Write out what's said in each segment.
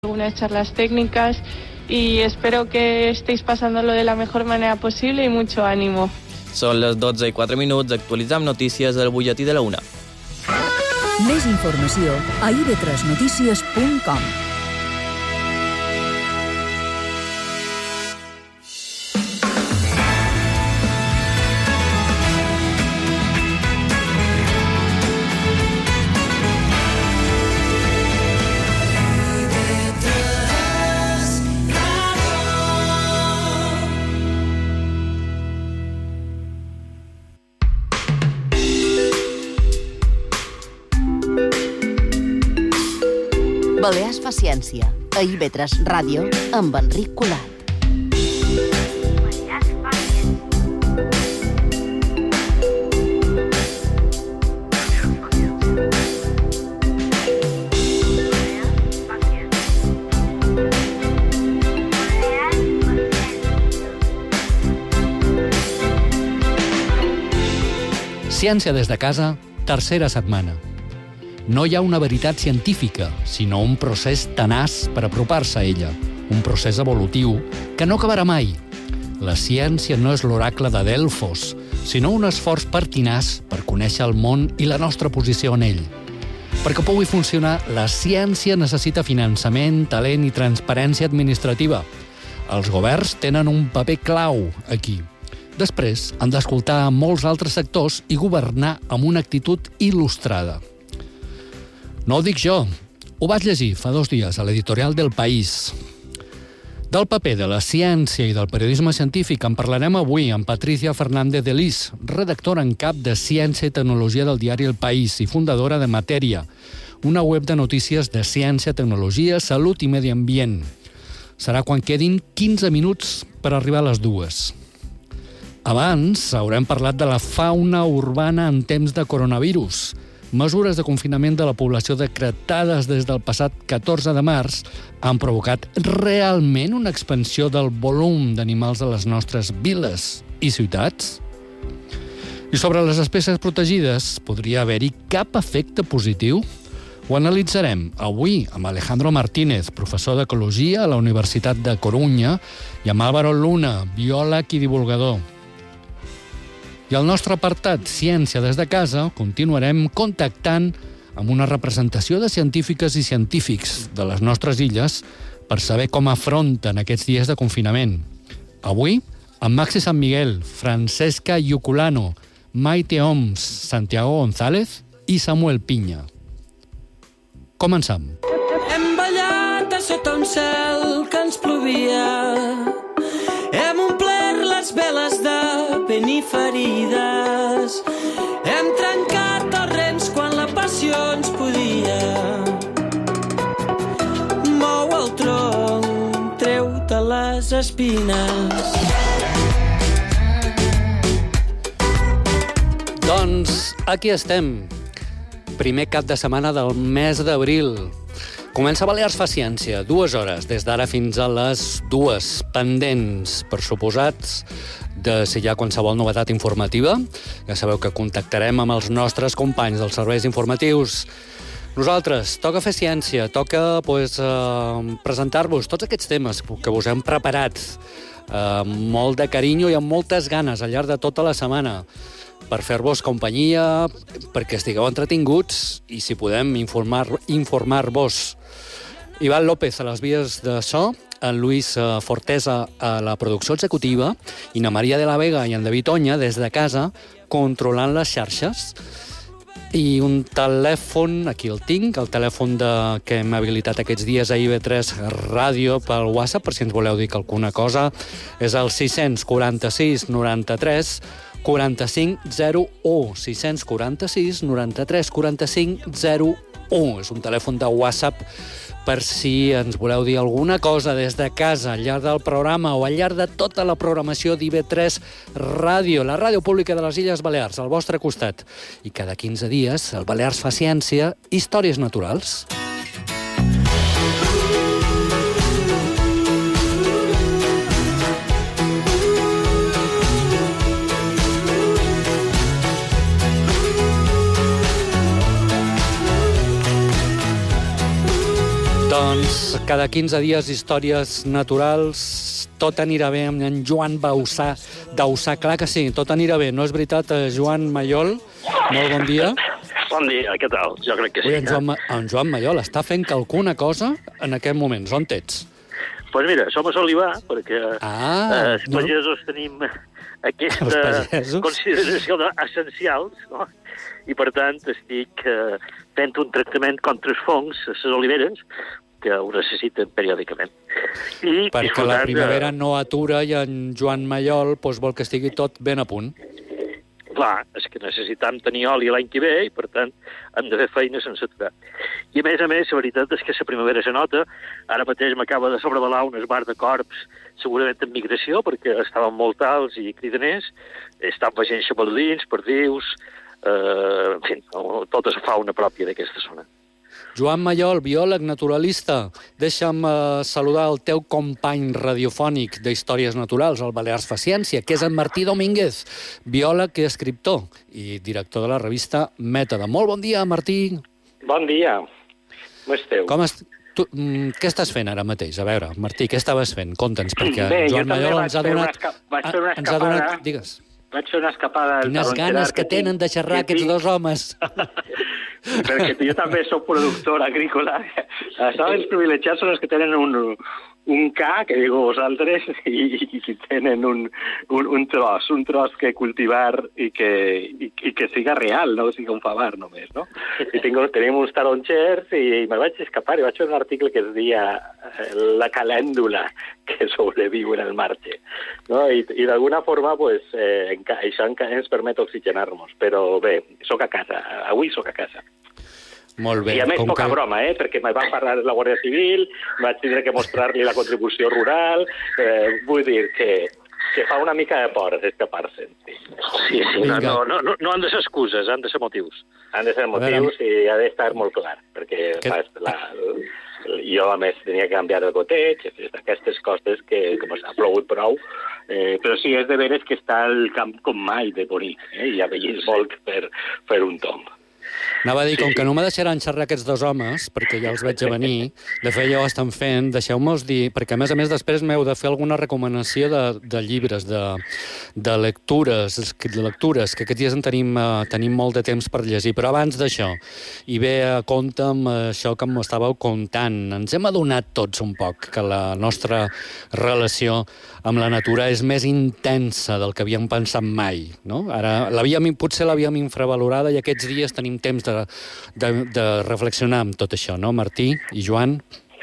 algunas charlas técnicas y espero que estéis pasándolo de la mejor manera posible y mucho ánimo. Són les 12:04, actualitzam notícies al butlletí de la 1. Més informació a ib3notícies.com. Balears fa ciència, a IB3 Ràdio, amb Enric Colat. Ciència des de casa, tercera setmana. No hi ha una veritat científica, sinó un procés tenaç per apropar-se a ella, un procés evolutiu que no acabarà mai. La ciència no és l'oracle de Delfos, sinó un esforç pertinaç per conèixer el món i la nostra posició en ell. Perquè pugui funcionar, la ciència necessita finançament, talent i transparència administrativa. Els governs tenen un paper clau aquí. Després, han d'escoltar molts altres sectors i governar amb una actitud il·lustrada. No ho dic jo, ho vaig llegir fa 2 dies a l'editorial del País. Del paper de la ciència i del periodisme científic en parlarem avui amb Patricia Fernández de Lis, redactora en cap de Ciència i Tecnologia del diari El País i fundadora de Matèria, una web de notícies de ciència, tecnologia, salut i medi ambient. Serà quan quedin 15 minuts per arribar a les 2. Abans haurem parlat de la fauna urbana en temps de coronavirus. Mesures de confinament de la població decretades des del passat 14 de març han provocat realment una expansió del volum d'animals a les nostres viles i ciutats? I sobre les espècies protegides, podria haver-hi cap efecte positiu? Ho analitzarem avui amb Alejandro Martínez, professor d'Ecologia a la Universitat de Corunya, i amb Álvaro Luna, biòleg i divulgador. I al nostre apartat Ciència des de casa continuarem contactant amb una representació de científiques i científics de les nostres illes per saber com afronten aquests dies de confinament. Avui, amb Maxi San Miguel, Francesca Iuculano, Maite Oms, Santiago González i Samuel Piña. Comencem. Hem ballat a sota un cel que ens plovia. Hem omplert les veles de pell i ferides. Hem trencat els rems quan la passió ens podia. Mou el tronc, treu-te les espines. Doncs aquí estem. Primer cap de setmana del mes d'abril. Comença Balears fa ciència, 2 hores, des d'ara fins a les 2, pendents, per suposats, de si hi ha qualsevol novetat informativa. Ja sabeu que contactarem amb els nostres companys dels serveis informatius. Nosaltres, toca fer ciència, toca presentar-vos tots aquests temes que us hem preparat molt de carinyo i amb moltes ganes al llarg de tota la setmana, per fer-vos companyia, perquè estigueu entretinguts i, si podem, informar-vos. Ivan López a les vies de so, en Luis Fortesa a la producció executiva i na Maria de la Vega i en David Oña des de casa controlant les xarxes. I un telèfon, aquí el tinc, el telèfon que hem habilitat aquests dies a IB3 Ràdio pel WhatsApp, per si ens voleu dir alguna cosa, és el 646 93 4501, 646 93 4501. És un telèfon de WhatsApp per si ens voleu dir alguna cosa des de casa al llarg del programa o al llarg de tota la programació d'IB3 Ràdio, la ràdio pública de les Illes Balears, al vostre costat. I cada 15 dies, el Balears fa ciència, històries naturals. Doncs cada 15 dies històries naturals. Tot anirà bé amb en Joan Dausà. Clar que sí, tot anirà bé. No és veritat, Joan Mayol? Molt bon dia. Bon dia, què tal? Jo crec que sí. En Joan Mayol està fent alguna cosa en aquest moment. On ets? Doncs mira, som a Solivà, perquè els pagesos tenim aquesta consideració d'essencials, no? I, per tant, estic fent un tractament contra els fongs a les oliveres, que ho necessiten periòdicament. Perquè la primavera no atura i en Joan Mayol vol que estigui tot ben a punt. Clar, és que necessitam tenir oli l'any que ve i, per tant, hem de fer feina sense aturar. I, a més, la veritat és que la primavera se nota. Ara mateix m'acaba de sobrevolar un esbar de corbs, segurament en migració, perquè estaven molt alts i cridaners. Estan veient xabaludins, perdius, en fi, tota la fauna pròpia d'aquesta zona. Joan Mayol, biòleg, naturalista, deixa'm saludar el teu company radiofònic d'Històries Naturals, al Balears fa Ciència, que és en Martí Domínguez, biòleg i escriptor i director de la revista Mètode. Molt bon dia, Martí. Bon dia. Com esteu? Què estàs fent ara mateix? A veure, Martí, què estaves fent? Conta'ns, perquè Joan Mayol ens ha donat... Digues. Vaig fer una escapada... Quines ganes que tenen de xerrar aquests dos homes. Perquè jo també soc productor agrícola. Els privilegiats són els que tenen un ca, que digueu vosaltres, i tenen un tros que cultivar i que siga real, no siga un favar només, no? I tenim uns taronxers i me'l vaig escapar i vaig fer un article que es deia La calèndula que sobreviu en el marge, no? I d'alguna forma, això ens permet oxigenar-nos, però bé, soc a casa, avui soc a casa. Molt bé. I a més, poca broma, perquè me va parlar de la Guàrdia Civil, vaig tindre que mostrar-li la contribució rural, vull dir que fa una mica de por escapar-se'n. Sí, no han de ser excuses, han de ser motius. Han de ser motius i ha d'estar molt clar, perquè jo, a més, tenia que canviar el goteig, aquestes coses que ha plogut prou, però sí, és de veres que està el camp com mai de bonic, i ha vellit molt per un tomb. Anava a dir, com que no me deixaran xerrar aquests dos homes, perquè ja els veig a venir, de fet ja ho estan fent, deixeu-me'ls dir, perquè a més després m'heu de fer alguna recomanació de llibres, de lectures, que aquests dies en tenim molt de temps per llegir, però abans d'això, i ve a compte amb això que m'estàveu contant, ens hem adonat tots un poc que la nostra relació amb la natura és més intensa del que havíem pensat mai, no? Ara potser l'havíem infravalorada i aquests dies tenim temps de reflexionar amb tot això, no, Martí i Joan?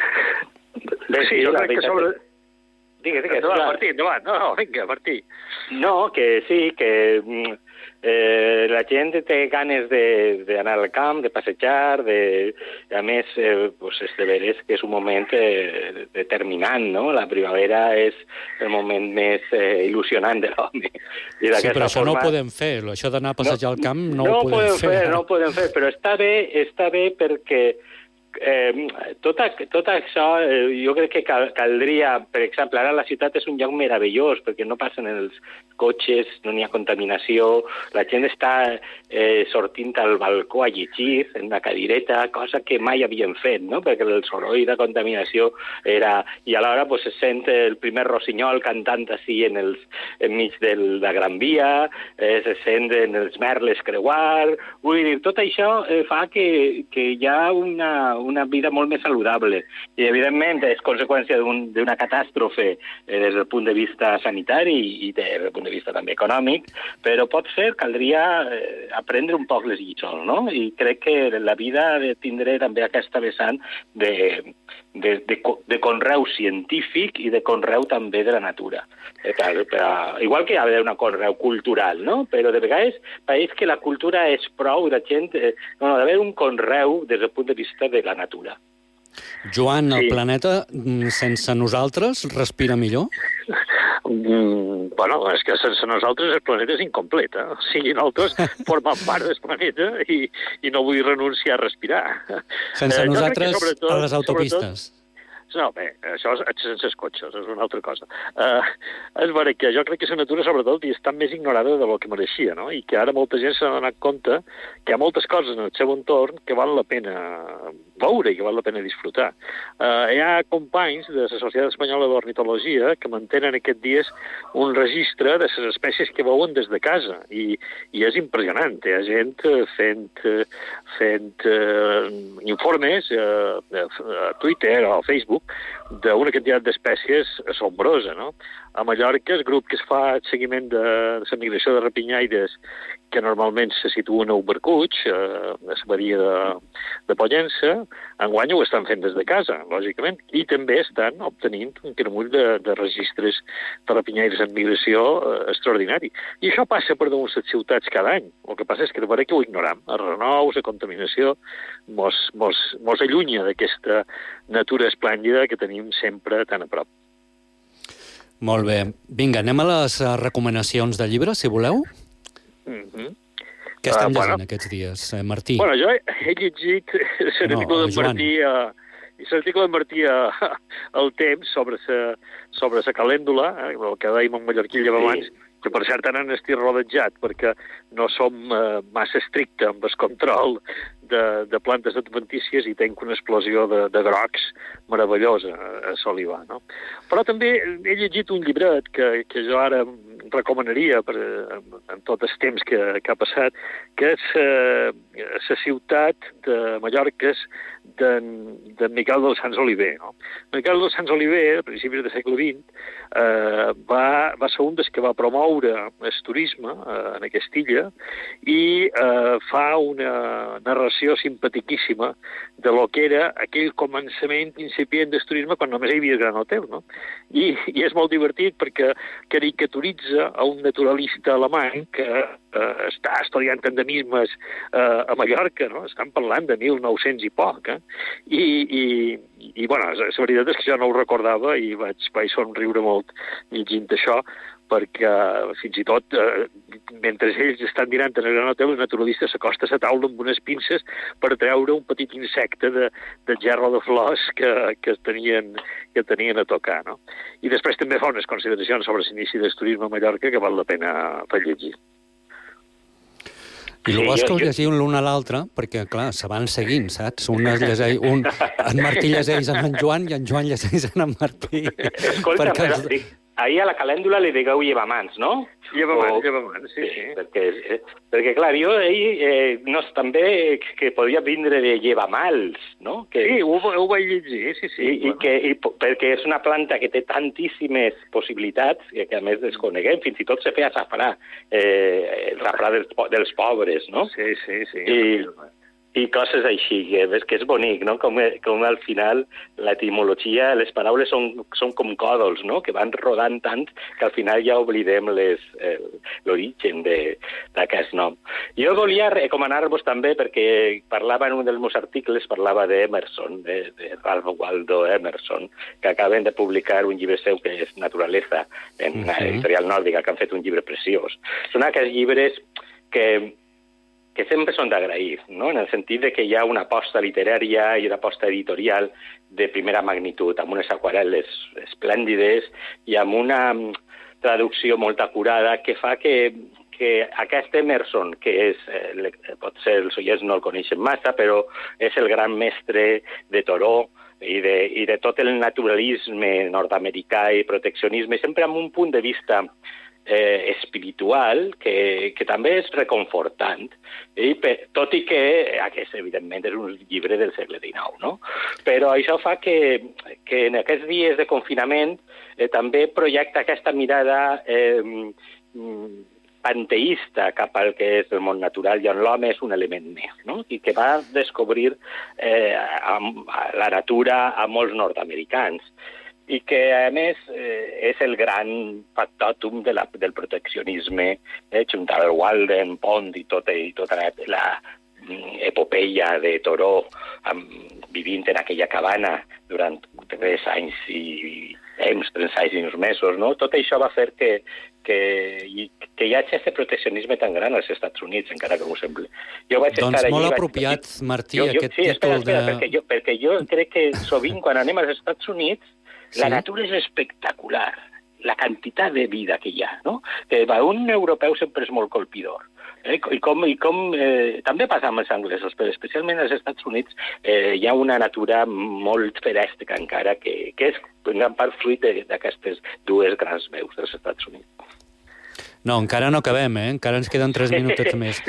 Bé, sí, jo crec que sobre... Digues, Martí, endavant. No, vinga, Martí. No, que sí, que la gent té ganes d'anar al camp, de passejar, a més, és de veres que és un moment determinant, no? La primavera és el moment més il·lusionant de l'home. Sí, però això no ho podem fer, això d'anar a passejar al camp no ho podem fer. No ho podem fer, però està bé perquè tot això jo crec que caldria, per exemple, ara la ciutat és un lloc meravellós perquè no passen els cotxes, no n'hi ha contaminació, la gent està sortint al balcó a llegir en una cadireta, cosa que mai havien fet, no? Perquè el soroll de contaminació era... I alhora se sent el primer rossinyol cantant així enmig de la Gran Via, se senten els merles creuar... Vull dir, tot això fa que hi ha una vida molt més saludable. I, evidentment, és conseqüència d'una catàstrofe des del punt de vista sanitari i des del punt de vista també econòmic, però potser caldria aprendre un poc les lliçons, no? I crec que la vida ha de tindre també aquesta vessant de conreu científic i de conreu també de la natura. Igual que hi ha d'haver una conreu cultural, no? Però de vegades pareix que la cultura és prou de gent... No, d'haver un conreu des del punt de vista de la natura. Joan, el planeta sense nosaltres respira millor? Bueno, és que sense nosaltres el planeta és incomplet, O sigui, nosaltres formem part del planeta i no vull renunciar a respirar. Sense nosaltres a les autopistes? No, bé, això és sense els cotxes, és una altra cosa. És vera que jo crec que la natura, sobretot, està més ignorada del que mereixia, no? I que ara molta gent s'ha donat compte que hi ha moltes coses en el seu entorn que val la pena veure i que val la pena disfrutar. Hi ha companys de la Societat Espanyola d'Ornitologia que mantenen aquests dies un registre de les espècies que veuen des de casa i és impressionant. Hi ha gent fent informes a Twitter o a Facebook d'una quantitat d'espècies assombrosa, no? A Mallorca, el grup que es fa el seguiment de la migració de rapinyaires, que normalment se situen a Ubercuig, a la badia de Pollença, enguany ho estan fent des de casa, lògicament, i també estan obtenint un caramull de registres de rapinyaires en migració extraordinari. I això passa per damunt les ciutats cada any. El que passa és que de veure que ho ignoram. El renou, la contaminació, mos allunya d'aquesta natura esplèndida que tenim sempre tan a prop. Molt bé. Vinga, anem a les recomanacions de llibres, si voleu. Què estem llegint aquests dies, Martí? Bueno, jo he llegit l'article d'en Martí al Temps sobre la calèndula, el que dèiem en mallorquí abans, que per cert han estat rodejat perquè no som massa estrictes amb el control de plantes adventícies i tenc una explosió de grocs meravellosa a Solivà, no? Però també he llegit un llibret que jo ara recomanaria en tot el temps que ha passat, que és la ciutat de Mallorca de Miquel dels Sants Oliver. No? Miquel dels Sants Oliver, a principis del segle XX, va ser un dels que va promoure el turisme en aquesta illa i fa una narració simpatiquíssima de lo que era aquell començament incipient del turisme quan només hi havia el Gran Hotel. No? I és molt divertit perquè caricaturitza a un naturalista alemany que està estudiant endemismes a Mallorca, no? Estan parlant de 1900 i poc, I bueno, la veritat és que jo no ho recordava i vaig somriure molt llegint això, perquè fins i tot, mentre ells estan dinant en el Gran Hotel, el naturalista s'acosta a la taula amb unes pinces per treure un petit insecte de gerro de flors que tenien a tocar, no? I després també fa unes consideracions sobre l'inici del turisme a Mallorca que val la pena per llegir. I el bo és que ho llegiu l'un a l'altre, perquè, clar, se van seguint, saps? En Martí llegeix en Joan i en Joan llegeix en Martí. Escolta, ahir a la calèndula li digueu llevamans, no? Llevamans, sí. Perquè, clar, ell també que podia vindre de llevamals, no? Sí, ho vaig llegir, sí. Perquè és una planta que té tantíssimes possibilitats que a més desconeguem, fins i tot se feia safrà, el safrà dels pobres, no? Sí. I coses així, que és bonic, no? Com al final l'etimologia, les paraules són com còdols, no? Que van rodant tant que al final ja oblidem l'origen d'aquest nom. Jo volia recomanar-vos també, perquè parlava en un dels meus articles, parlava d'Emerson, de Ralph Waldo Emerson, que acaben de publicar un llibre seu que és Naturaleza, en una editorial nòrdica, que han fet un llibre preciós. Són aquests llibres que sempre són d'agrair, no? En el sentit de que hi ha una aposta literària i una aposta editorial de primera magnitud, amb unes aquarel·les esplèndides i amb una traducció molt acurada que fa que aquest Emerson, que és, potser els oients no el coneixen massa, però és el gran mestre de Thoreau i de tot el naturalisme nord-americà i proteccionisme, sempre amb un punt de vista espiritual que també és reconfortant, tot i que aquest, evidentment, és un llibre del segle XIX, no? Però això fa que en aquests dies de confinament també projecta aquesta mirada panteista cap al que és el món natural i on l'home és un element més, no? I que va descobrir la natura a molts nord-americans. I que, a més, és el gran factòtum del proteccionisme, junt al Walden Pond i tota la epopeia de Thoreau, vivint en aquella cabana durant 3 anys i 3 anys i uns mesos, no? Tot això va fer que hi hagi aquest proteccionisme tan gran als Estats Units, encara que m'ho sembli. Doncs molt apropiat, Martí, aquest títol de... Perquè jo crec que sovint, quan anem als Estats Units, la natura és espectacular la quantitat de vida que hi ha, no? Que un europeu sempre és molt colpidor. I com també passa amb els anglesos, però especialment als Estats Units hi ha una natura molt ferèstica encara, que és en gran part fruit d'aquestes dues grans veus dels Estats Units. No, encara no acabem, Encara ens queden 3 minutets més.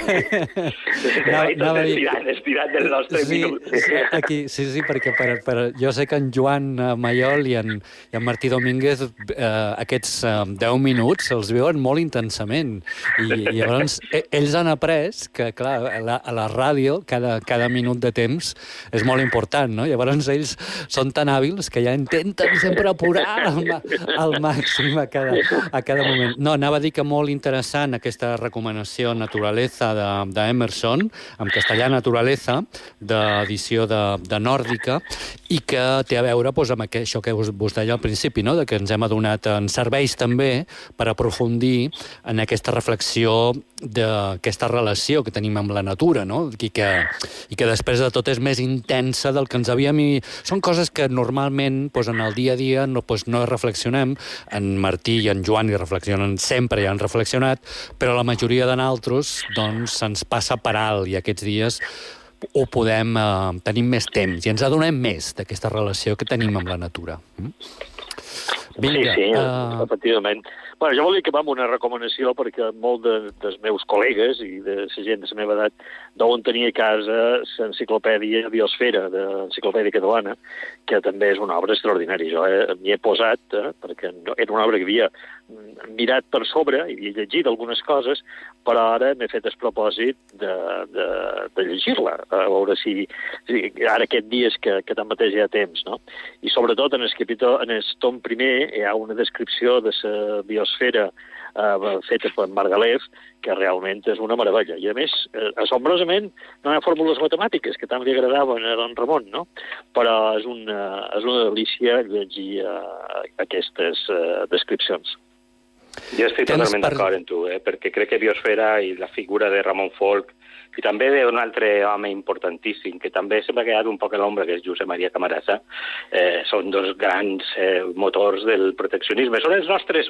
Estirat dels nostres minuts. Sí, perquè jo sé que en Joan Mayol i en Martí Domínguez aquests 10 minuts els veuen molt intensament. I llavors ells han après que, clar, a la ràdio cada minut de temps és molt important, no? Llavors ells són tan hàbils que ja intenten sempre apurar al màxim a cada moment. No, anava a dir que molt interessant aquesta recomanació Naturaleza d'Emerson, en castellà Naturaleza, d'edició de Nòrdica, i que té a veure amb això que vostè deia al principi, no? De que ens hem adonat, ens serveix també per aprofundir en aquesta reflexió d'aquesta relació que tenim amb la natura, no? I que després de tot és més intensa del que ens havíem... Són coses que normalment en el dia a dia no reflexionem. En Martí i en Joan hi reflexionen sempre, ja han reflexionat, però la majoria de nosaltres se'ns passa per alt i aquests dies ho podem tenir més temps i ens adonem més d'aquesta relació que tenim amb la natura. Vinga, sí, efectivament. Bueno, jo volia acabar amb una recomanació perquè molt dels meus col·legues i de la gent de la meva edat deuen tenir a casa l'enciclopèdia Biosfera, d'Enciclopèdia Catalana, que també és una obra extraordinària. Jo m'hi he posat, perquè era una obra que havia mirat per sobre i havia llegit algunes coses, però ara m'he fet el propòsit de llegir-la, a veure si ara aquests dies que tanmateix hi ha temps, no? I sobretot en el tom primer hi ha una descripció de la biosfera feta per Margalef, que realment és una meravella. I, a més, assombrosament, no hi ha fórmules matemàtiques, que tant li agradaven a don Ramon, no? Però és una delícia llegir aquestes descripcions. Jo estic totalment d'acord amb tu, perquè crec que Biosfera i la figura de Ramon Folch, i també d'un altre home importantíssim, que també se m'ha quedat un poc a l'ombra, que és Josep Maria Camarasa, són dos grans motors del proteccionisme. Són els nostres,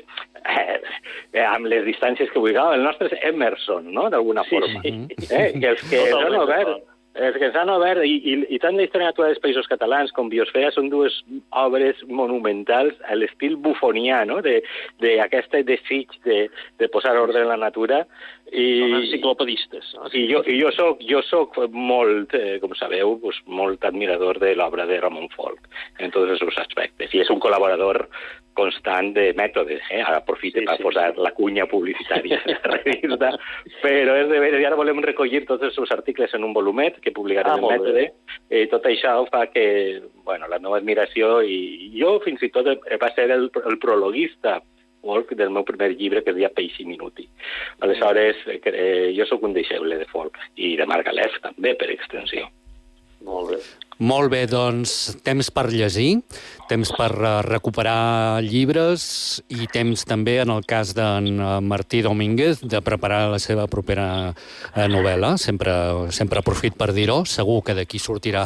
amb les distàncies que vulgueu, els nostres Emerson, no?, d'alguna forma. Que els que s'han obert... Els que s'han obert, i tant la història natural dels països catalans com Biosfera són dues obres monumentals a l'estil bufonià, no?, d'aquest desig de posar ordre en la natura. Són enciclopedistes. I jo soc molt, com sabeu, molt admirador de l'obra de Ramon Folch en tots els seus aspectes. I és un col·laborador constant de mètodes, ara aprofite per posar la cunya publicitària de la revista, però és de veres, i ara volem recollir tots els seus articles en un volumet que publicarem en Mètode, i tot això fa que, bueno, la meva admiració, i jo fins i tot va ser el prologuista del meu primer llibre, que es deia Peix i Minuti. Aleshores, jo sóc un deixeble de Folch, i de Margalef també, per extensió. Molt bé. Molt bé, doncs, temps per llegir, temps per recuperar llibres i temps també, en el cas d'en Martí Domínguez, de preparar la seva propera novel·la. Sempre aprofit per dir-ho. Segur que d'aquí sortirà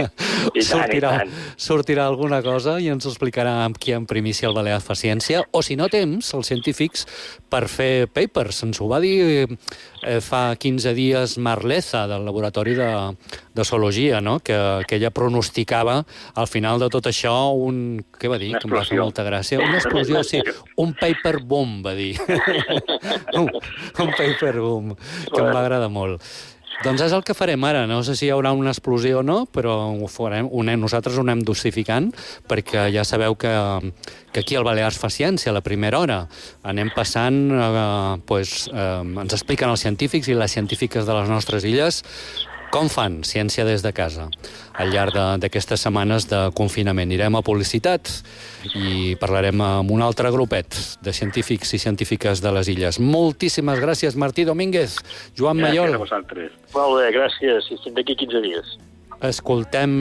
alguna cosa i ens ho explicarà aquí en primícia el Balears fa Ciència. O, si no temps, els científics per fer papers. Ens ho va dir fa 15 dies Marleza, del Laboratori de Zoologia, no?, que ella pronosticava al final de tot això què va dir? Que em va fer molta gràcia. Una explosió, sí. Un paper boom, va dir. Un paper boom, que em va agradar molt. Doncs és el que farem ara. No sé si hi haurà una explosió o no, però ho farem. Nosaltres ho anem dosificant, perquè ja sabeu que aquí al Balears fa Ciència, a la primera hora. Anem passant, ens expliquen els científics i les científiques de les nostres illes com fan ciència des de casa al llarg d'aquestes setmanes de confinament. Irem a publicitat i parlarem amb un altre grupet de científics i científiques de les illes. Moltíssimes gràcies, Martí Domínguez. Joan Mayol. Gràcies a vosaltres. Molt bé, gràcies. I fins d'aquí 15 dies. Escoltem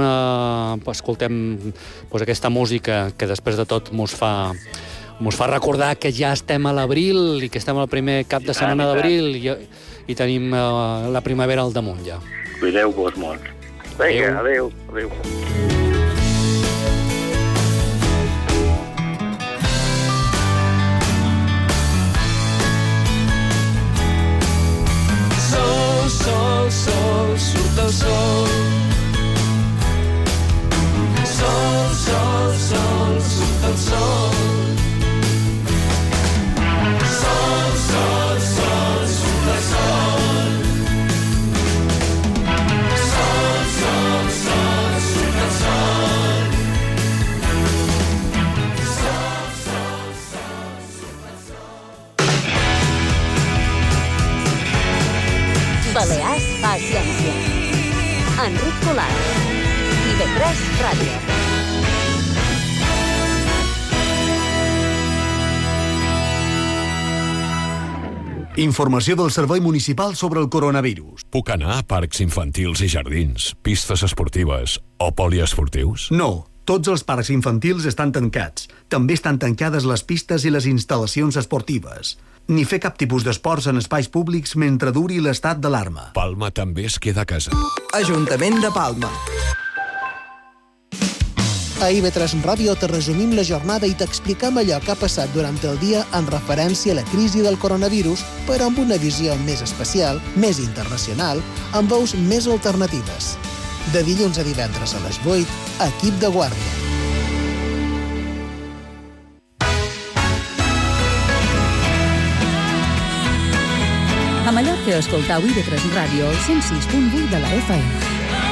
aquesta música que després de tot mos fa recordar que ja estem a l'abril i que estem al primer cap de setmana d'abril i tenim la primavera al damunt ja. Cuideu-vos molt. Vinga, adéu. surt el sol. Sol, sol, sol, surt el sol. Sol, sol, sol, surt el sol. Sol, sol, sol, surt el sol. Balears fa ciència. Enric Colat. TV3 Ràdio. Informació del Servei Municipal sobre el coronavirus. Puc anar a parcs infantils i jardins, pistes esportives o poliesportius? No, tots els parcs infantils estan tancats. També estan tancades les pistes i les instal·lacions esportives. Ni fer cap tipus d'esports en espais públics mentre duri l'estat d'alarma. Palma també es queda a casa. Ajuntament de Palma. A IB3 Ràdio te resumim la jornada i t'explicam allò que ha passat durant el dia en referència a la crisi del coronavirus, però amb una visió més especial, més internacional, amb veus més alternatives. De dilluns a divendres a les 8, Equip de Guàrdia. A Mallorca escoltau IB3 Ràdio al 106.8 de la FM.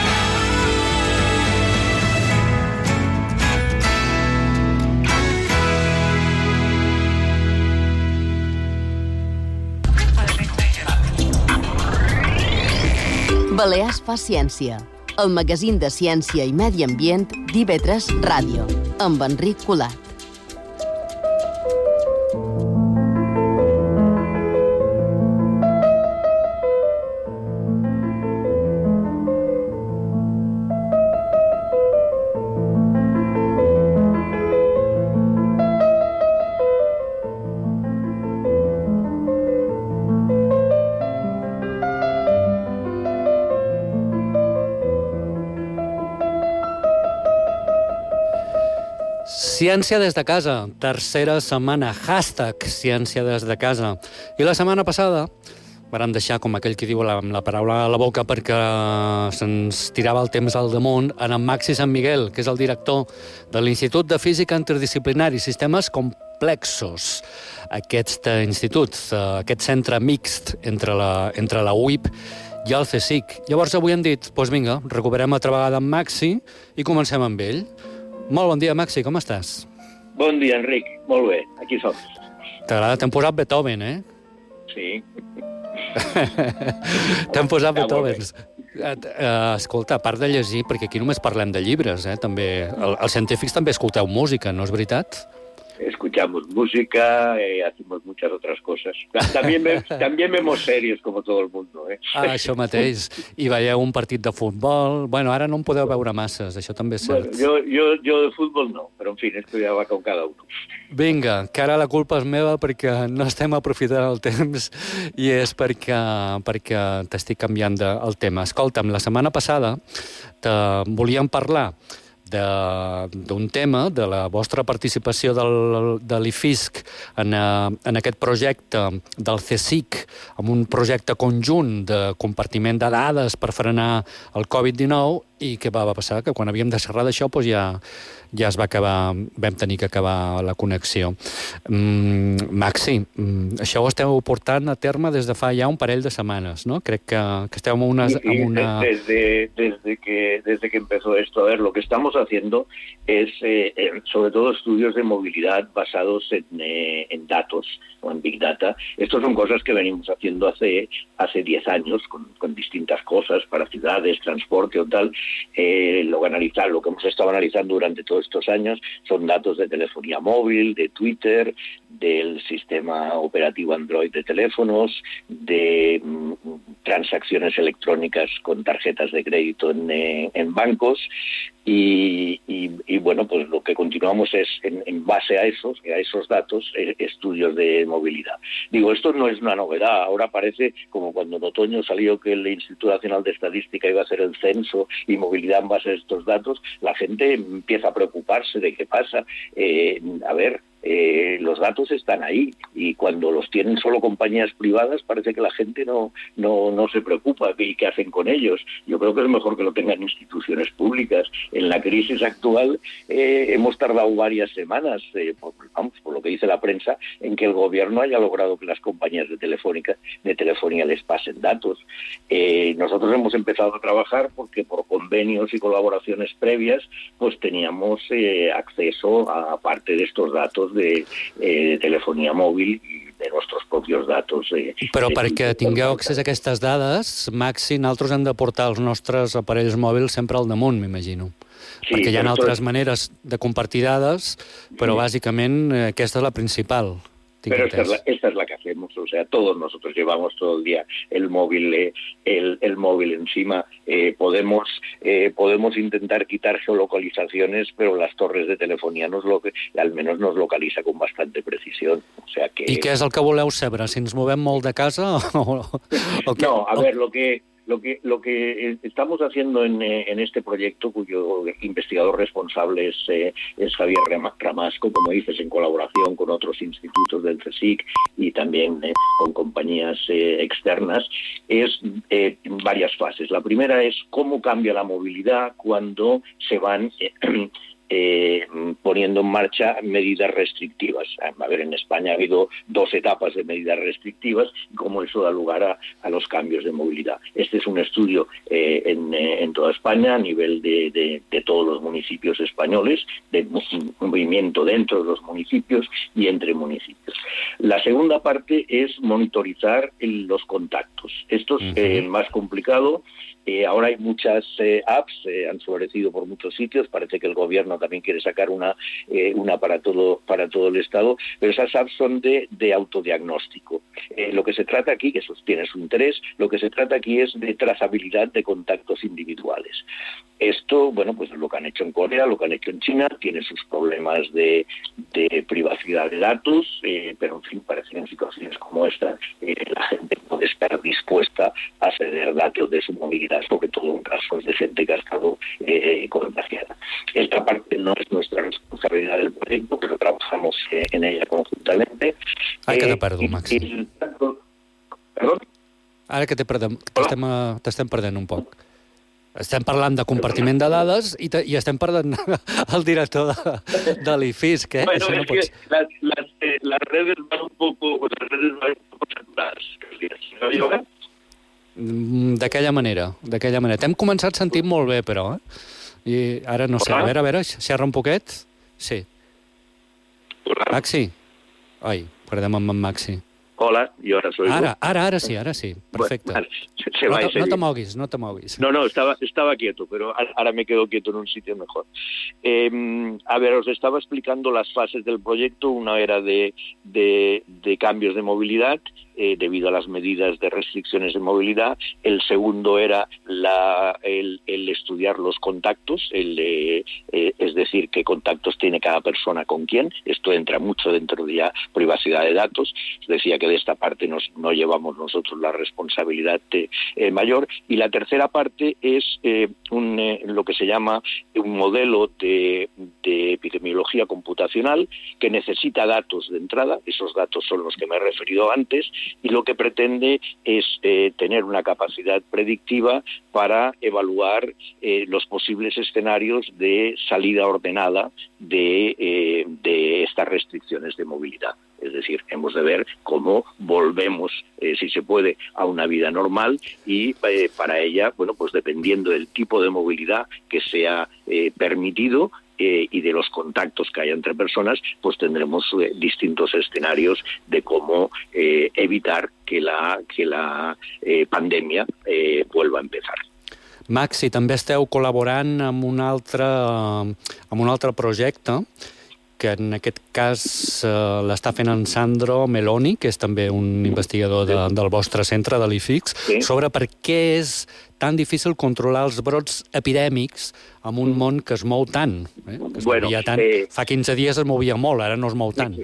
Balears fa ciència, el magazín de ciència i medi ambient d'IB3 Ràdio, amb Enric Colat. Ciència des de casa, tercera setmana, hashtag ciència des de casa. I la setmana passada vàrem deixar, com aquell que diu, la paraula a la boca perquè se'ns tirava el temps al damunt, en Maxi San Miguel, que és el director de l'Institut de Física Interdisciplinari i Sistemes Complexos. Aquest institut, aquest centre mixt entre la UIP i el CSIC. Llavors avui hem dit, doncs vinga, recuperem altra vegada en Maxi i comencem amb ell. Molt bon dia, Maxi, com estàs? Bon dia, Enric. Molt bé, aquí som. T'agrada? T'hem posat Beethoven, eh? Sí. T'hem posat Beethoven. Escolta, a part de llegir, perquè aquí només parlem de llibres, també els científics també escolteu música, no és veritat? Escuchamos música, hacemos muchas otras cosas. También vemos series, como todo el mundo. Això mateix. I veieu un partit de futbol. Bueno, ara no en podeu veure masses, això també és cert. Bueno, jo de futbol no, però en fin, esto ja va con cada uno. Vinga, que ara la culpa és meva perquè no estem aprofitant el temps i és perquè t'estic canviant el tema. Escolta'm, la setmana passada volíem parlar d'un tema, de la vostra participació de l'IFISC en aquest projecte del CSIC, amb un projecte conjunt de compartiment de dades per frenar el Covid-19, i què va passar? Que quan havíem de xerrar d'això doncs ja es va acabar, vam tenir que acabar la connexió. Maxi, això ho esteu portant a terme des de fa ja un parell de setmanes, ¿no? Crec que esteu amb una... Desde que empezó esto, a ver, lo que estamos haciendo es sobre todo estudios de movilidad basados en datos o en Big Data. Estos son cosas que venimos haciendo hace 10 años con distintas cosas para ciudades, transporte o tal. Lo que hemos estado analizando durante todos estos años son datos de telefonía móvil, de Twitter, del sistema operativo Android de teléfonos, de transacciones electrónicas con tarjetas de crédito en bancos y bueno, pues lo que continuamos es en base a esos datos, estudios de movilidad. Digo, esto no es una novedad. Ahora parece como cuando en otoño salió que el Instituto Nacional de Estadística iba a hacer el censo y movilidad en base a estos datos. La gente empieza a preocuparse de qué pasa. A ver, los datos están ahí y cuando los tienen solo compañías privadas parece que la gente no se preocupa y qué hacen con ellos. Yo creo que es mejor que lo tengan instituciones públicas. En la crisis actual hemos tardado varias semanas, por lo que dice la prensa, en que el gobierno haya logrado que las compañías de telefonía les pasen datos. Nosotros hemos empezado a trabajar porque por convenios y colaboraciones previas pues teníamos acceso a parte de estos datos de telefonía móvil i de nostres propis datos. Però perquè tingueu accés a aquestes dades, Maxi, nosaltres hem de portar els nostres aparells mòbils sempre al damunt, m'imagino. Sí, perquè hi ha altres maneres de compartir dades, però bàsicament aquesta és la principal. Pero esta es la que hacemos, o sea, todos nosotros llevamos todo el día el móvil encima. Podemos intentar quitar geolocalizaciones, pero las torres de telefonía al menos nos localiza con bastante precisión. O sea que... I què és el que voleu saber? Si ens movem molt de casa o què? No, a ver, lo que estamos haciendo en este proyecto, cuyo investigador responsable es Javier Ramasco, como dices, en colaboración con otros institutos del CSIC y también con compañías externas, es varias fases. La primera es cómo cambia la movilidad cuando se van poniendo en marcha medidas restrictivas. A ver, en España ha habido 2 etapas de medidas restrictivas y cómo eso da lugar a los cambios de movilidad. Este es un estudio en toda España a nivel de todos los municipios españoles, de movimiento dentro de los municipios y entre municipios. La segunda parte es monitorizar los contactos. Esto es más complicado. Ahora hay muchas apps, han florecido por muchos sitios, parece que el gobierno también quiere sacar una para todo el Estado, pero esas apps son de autodiagnóstico. Lo que se trata aquí, que eso tiene su interés, lo que se trata aquí es de trazabilidad de contactos individuales. Esto, bueno, pues lo que han hecho en Corea, lo que han hecho en China, tiene sus problemas de privacidad de datos, pero en fin, parece que en situaciones como esta la gente puede estar dispuesta a ceder datos de su movilidad, sobre todo en casos de gente que ha estado contagiada. Esta parte no es nuestra responsabilidad del proyecto, pero trabajamos en ella conjuntamente. Ara que t'he perdut, Maxi. Perdó? Ara que t'estem perdent un poc. Estem parlant de compartiment de dades i estem perdent el director de l'IFISC. Bueno, es que las redes van un poco saturadas. D'aquella manera. T'hem començat sentint molt bé, però, I ara no sé. A veure, xerra un poquet. Sí. Maxi? Ai, perdem amb en Maxi. Hola, y ahora soy Ara sí. Perfecte. Bueno, no te moguis. No, estaba quieto, pero ahora me quedo quieto en un sitio mejor. A ver, os estaba explicando las fases del proyecto. Una era de cambios de movilidad debido a las medidas de restricciones de movilidad. El segundo era el estudiar los contactos, es decir, qué contactos tiene cada persona con quién. Esto entra mucho dentro de ya privacidad de datos. Os decía que de esta parte no llevamos nosotros la responsabilidad mayor. Y la tercera parte es lo que se llama un modelo de epidemiología computacional que necesita datos de entrada. Esos datos son los que me he referido antes, y lo que pretende es tener una capacidad predictiva para evaluar los posibles escenarios de salida ordenada de estas restricciones de movilidad. Es decir, hemos de ver cómo volvemos, si se puede, a una vida normal y para ella, bueno, pues dependiendo del tipo de movilidad que sea permitido y de los contactos que haya entre personas, pues tendremos distintos escenarios de cómo evitar que la pandemia vuelva a empezar. Maxi, també esteu col·laborant amb un altre projecte que en aquest cas l'està fent en Sandro Meloni, que és també un investigador del vostre centre, de l'IFIX, sobre per què és tan difícil controlar els brots epidèmics en un món que es mou tant. Que es movia tant. Fa 15 dies es movia molt, ara no es mou tant.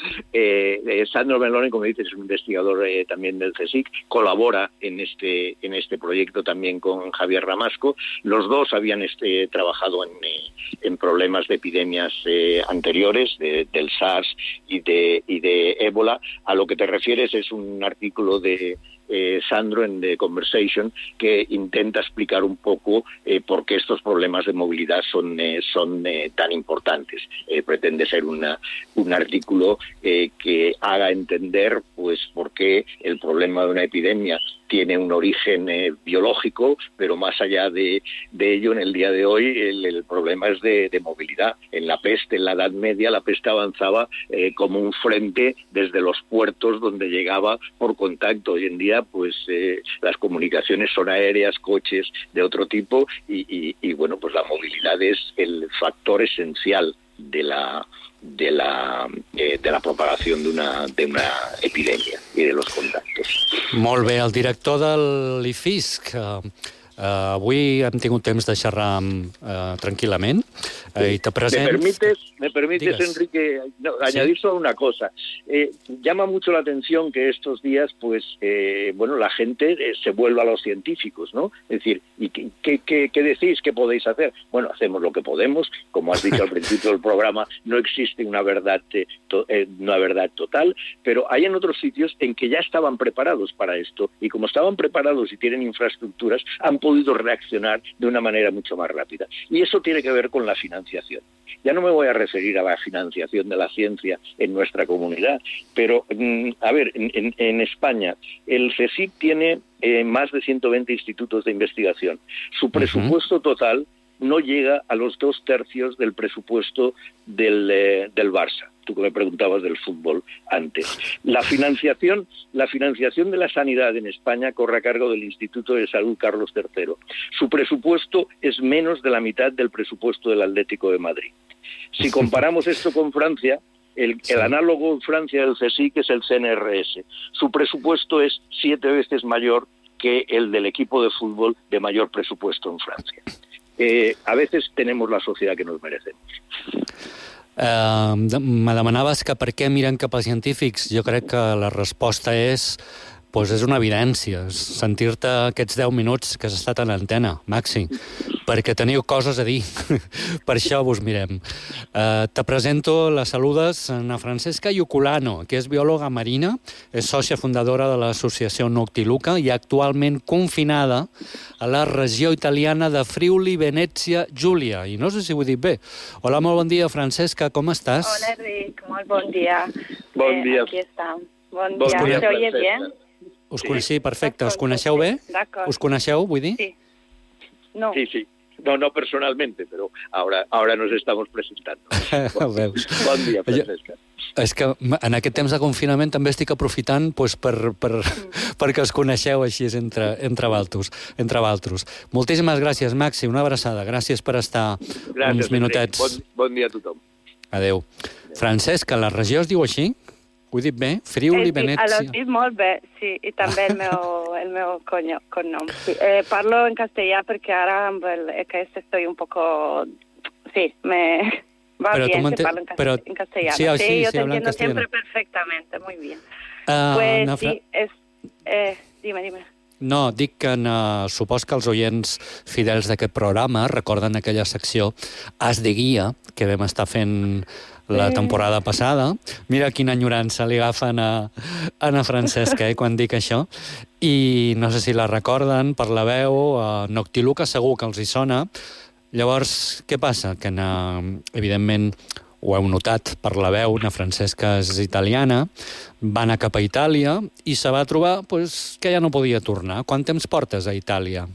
Sandro Meloni, como dices, es un investigador también del CSIC, colabora en este proyecto también con Javier Ramasco. Los dos habían trabajado en problemas de epidemias anteriores, del SARS y de ébola. A lo que te refieres es un artículo de Sandro en The Conversation, que intenta explicar un poco por qué estos problemas de movilidad son tan importantes. Pretende ser un artículo que haga entender pues por qué el problema de una epidemia tiene un origen biológico, pero más allá de ello, en el día de hoy, el problema es de movilidad. En la peste, en la Edad Media, la peste avanzaba como un frente desde los puertos donde llegaba por contacto. Hoy en día, pues las comunicaciones son aéreas, coches de otro tipo, y bueno, pues la movilidad es el factor esencial de la propagació d'una epidèmia i de los contactos. Molt bé, el director de l'IFISC. Avui hem tingut temps de xerrar tranquil·lament i te presents... Me permites, Enrique, añadir solo una cosa. Llama mucho la atención que estos días, pues, la gente se vuelva a los científicos, ¿no? Es decir, ¿y qué decís? ¿Qué podéis hacer? Bueno, hacemos lo que podemos. Como has dicho al principio del programa, no existe una verdad total, pero hay en otros sitios en que ya estaban preparados para esto, y como estaban preparados y tienen infraestructuras, han podido reaccionar de una manera mucho más rápida. Y eso tiene que ver con la financiación. Ya no me voy a referir a la financiación de la ciencia en nuestra comunidad, pero, a ver, en España el CSIC tiene más de 120 institutos de investigación. Su presupuesto total no llega a los 2/3 del presupuesto del Barça. Tú que me preguntabas del fútbol antes. La financiación de la sanidad en España corre a cargo del Instituto de Salud Carlos III. Su presupuesto es menos de la mitad del presupuesto del Atlético de Madrid. Si comparamos esto con Francia, el análogo en Francia del CSIC es el CNRS. Su presupuesto es 7 veces mayor que el del equipo de fútbol de mayor presupuesto en Francia. A veces tenemos la sociedad que nos merecemos. Me demanaves que per què miren cap als científics. Jo crec que la resposta és una evidència. Sentir-te aquests 10 minuts que has estat en antena, Maxi, perquè teniu coses a dir. Per això vos mirem. Te presento, la saludes, Ana Francesca Iuculano, que és biòloga marina, és sòcia fundadora de l'associació Noctiluca i actualment confinada a la regió italiana de Friuli, Venezia, Giulia. I no sé si ho he dit bé. Hola, molt bon dia, Francesca, com estàs? Hola, Enric, molt bon dia. Bon dia. Aquí està. Bon dia. ¿Se oye bien? Sí, perfecte. Us coneixeu bé? Us coneixeu, vull dir? Sí. No. Sí. No personalmente, pero ahora nos estamos presentando. Bon dia, Francesca. És que en aquest temps de confinament també estic aprofitant perquè us coneixeu així entre valtros. Moltíssimes gràcies, Maxi, una abraçada. Gràcies per estar uns minutets. Bon dia a tothom. Adéu. Francesca, la regió es diu així? Ho he dit bé? Friuli, Venezia. L'ho dit molt bé, sí, i també el meu cognom. Sí. Parlo en castellà perquè ara amb aquest estoy un poco... Sí, me va bien que parlo en castellano. Sí, yo te entiendo siempre perfectamente, muy bien. Pues sí, dime. No, dic que supos que els oients fidels d'aquest programa recorden aquella secció As de Guia, que vam estar fent la temporada passada. Mira quina enyorança li agafen a Ana Francesca quan dic això. I no sé si la recorden per la veu, a Noctiluca segur que els hi sona. Llavors, què passa? Que, evidentment, ho heu notat per la veu, Ana Francesca és italiana, va anar cap a Itàlia i se va trobar que ja no podia tornar. Quant temps portes a Itàlia?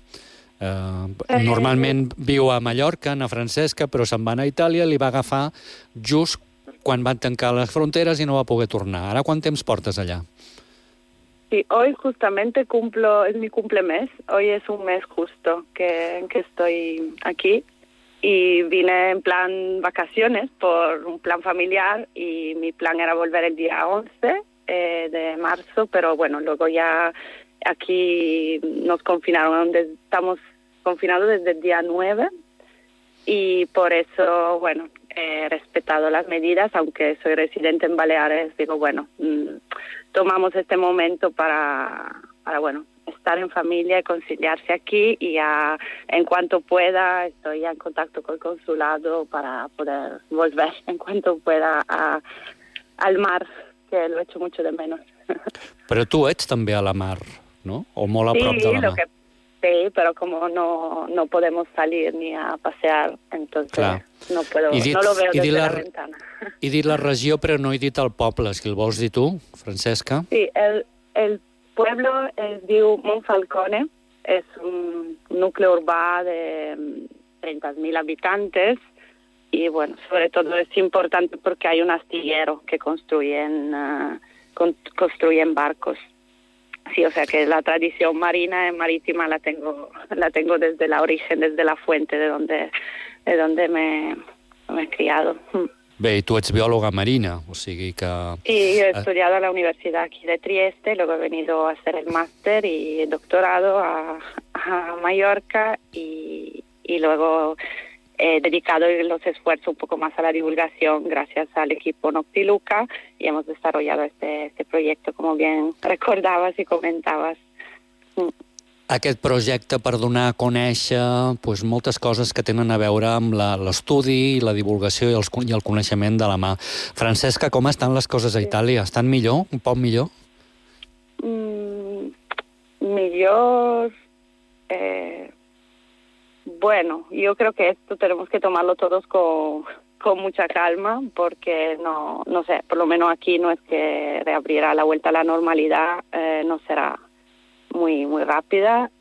Normalment viu a Mallorca, Ana Francesca, però se'n va anar a Itàlia, li va agafar just quan van tancar les fronteres i no va poder tornar. Ara quant temps portes allà? Sí, hoy justamente es mi cumplemes. Hoy es un mes justo que estoy aquí y vine en plan vacaciones por un plan familiar y mi plan era volver el día 11 de marzo, pero bueno, luego ya Aquí nos confinaron, estamos confinados desde el día 9 y por eso, bueno, he respetado las medidas, aunque soy residente en Baleares, digo, bueno, tomamos este momento para bueno, estar en familia y conciliarse aquí y en cuanto pueda estoy en contacto con el consulado para poder volver en cuanto pueda al mar, que lo echo mucho de menos. Però tu ets també a la mar, no? O molt a prop de la mar. Sí, pero como no podemos salir ni a pasear, entonces no lo veo desde la ventana. He dit la regió, però no he dit el poble. Si el vols dir tu, Francesca? Sí, el pueblo es diu Monfalcone, es un núcleo urbà de 30.000 habitantes y bueno, sobre todo es importante porque hay un astillero que construyen barcos. Sí, o sea que la tradición marina y marítima la tengo desde la origen, desde la fuente de donde me he criado. Bé, i tu ets biòloga marina, o sigui que... Sí, yo he estudiado en la universidad aquí de Trieste, luego he venido a hacer el máster y el doctorado a Mallorca y luego he dedicado los esfuerzos un poco más a la divulgación gracias al equipo Noctiluca y hemos desarrollado este proyecto, como bien recordabas y comentabas. Aquest projecte per donar a conèixer moltes coses que tenen a veure amb l'estudi, la divulgació i el coneixement de la mà. Francesca, com estan les coses a Itàlia? Estan millor? Un poc millor? Millor... Bueno, yo creo que esto tenemos que tomarlo todos con mucha calma porque no sé, por lo menos aquí no es que reabrirá la vuelta a la normalidad, no será muy rápida.